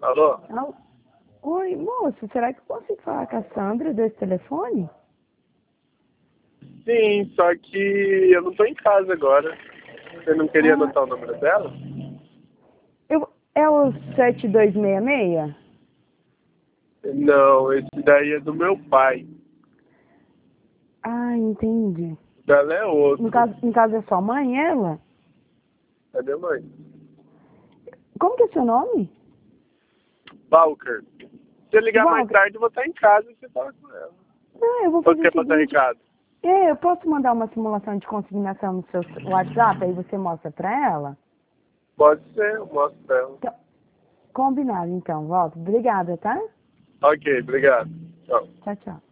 Alô? Oi, moço, será que eu consigo falar com a Sandra desse telefone? Sim, só que eu não tô em casa agora. Você não queria Ah, anotar o número dela? é o 7266? Não, esse daí é do meu pai. Ah, entendi. O dela é No outro. caso, no caso é sua mãe, ela? É minha mãe. Como que é seu nome? Walker. Se eu ligar mais Walter. tarde, eu vou estar em casa e você fala com ela. Ah, eu vou Ou fazer o quer passar seguinte. recado? Eu posso mandar uma simulação de consignação no seu WhatsApp, aí você mostra pra ela? Pode ser, eu mostro pra ela. Então, combinado, então, Walter. Obrigada, tá? Ok, obrigado. Tchau. Tchau, tchau.